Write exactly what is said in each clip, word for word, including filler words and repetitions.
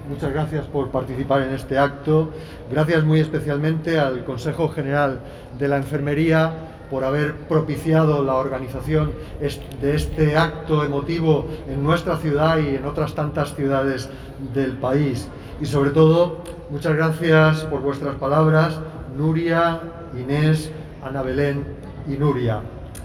muchas gracias por participar en este acto. Gracias muy especialmente al Consejo General de la Enfermería por haber propiciado la organización de este acto emotivo en nuestra ciudad y en otras tantas ciudades del país. Y sobre todo, muchas gracias por vuestras palabras, Nuria, Inés, Ana Belén y Nuria.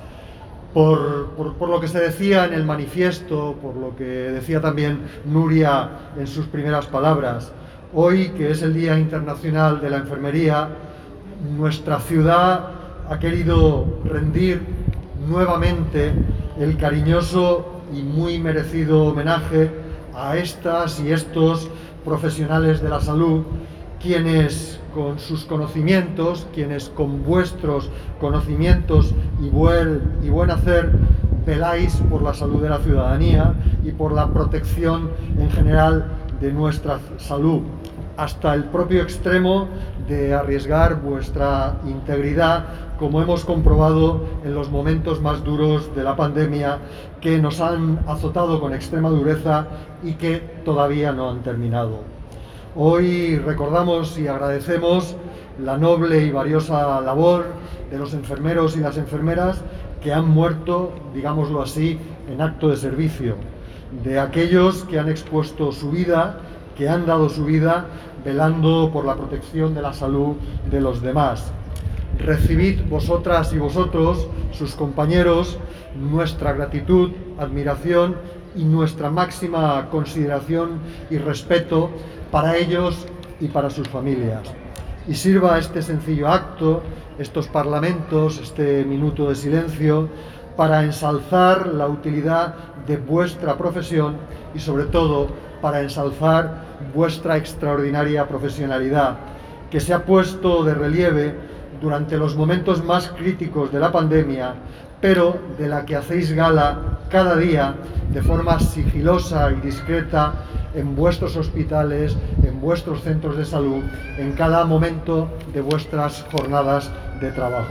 Por, por, por lo que se decía en el manifiesto, por lo que decía también Nuria en sus primeras palabras, hoy, que es el Día Internacional de la Enfermería, nuestra ciudad ha querido rendir nuevamente el cariñoso y muy merecido homenaje a estas y estos profesionales de la salud, quienes con sus conocimientos, quienes con vuestros conocimientos y buen, y buen hacer veláis por la salud de la ciudadanía y por la protección en general de nuestra salud, hasta el propio extremo de arriesgar vuestra integridad, como hemos comprobado en los momentos más duros de la pandemia, que nos han azotado con extrema dureza y que todavía no han terminado. Hoy recordamos y agradecemos la noble y valiosa labor de los enfermeros y las enfermeras que han muerto, digámoslo así, en acto de servicio, de aquellos que han expuesto su vida, que han dado su vida velando por la protección de la salud de los demás. Recibid vosotras y vosotros, sus compañeros, nuestra gratitud, admiración y nuestra máxima consideración y respeto para ellos y para sus familias. Y sirva este sencillo acto, estos parlamentos, este minuto de silencio, para ensalzar la utilidad de vuestra profesión y sobre todo para ensalzar vuestra extraordinaria profesionalidad, que se ha puesto de relieve durante los momentos más críticos de la pandemia, pero de la que hacéis gala cada día de forma sigilosa y discreta en vuestros hospitales, en vuestros centros de salud, en cada momento de vuestras jornadas de trabajo.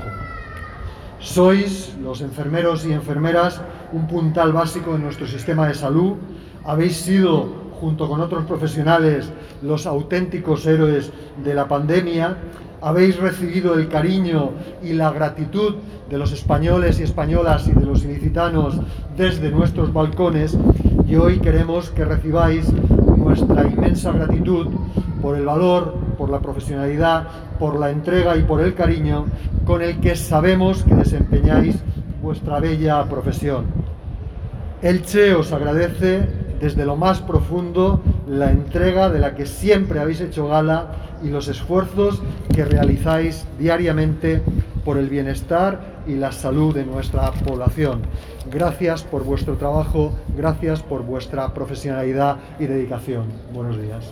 Sois, los enfermeros y enfermeras, un puntal básico de nuestro sistema de salud. Habéis sido, junto con otros profesionales, los auténticos héroes de la pandemia. Habéis recibido el cariño y la gratitud de los españoles y españolas y de los ilicitanos desde nuestros balcones, y hoy queremos que recibáis nuestra inmensa gratitud por el valor, por la profesionalidad, por la entrega y por el cariño con el que sabemos que desempeñáis vuestra bella profesión. Elche os agradece desde lo más profundo la entrega de la que siempre habéis hecho gala y los esfuerzos que realizáis diariamente por el bienestar y la salud de nuestra población. Gracias por vuestro trabajo, gracias por vuestra profesionalidad y dedicación. Buenos días.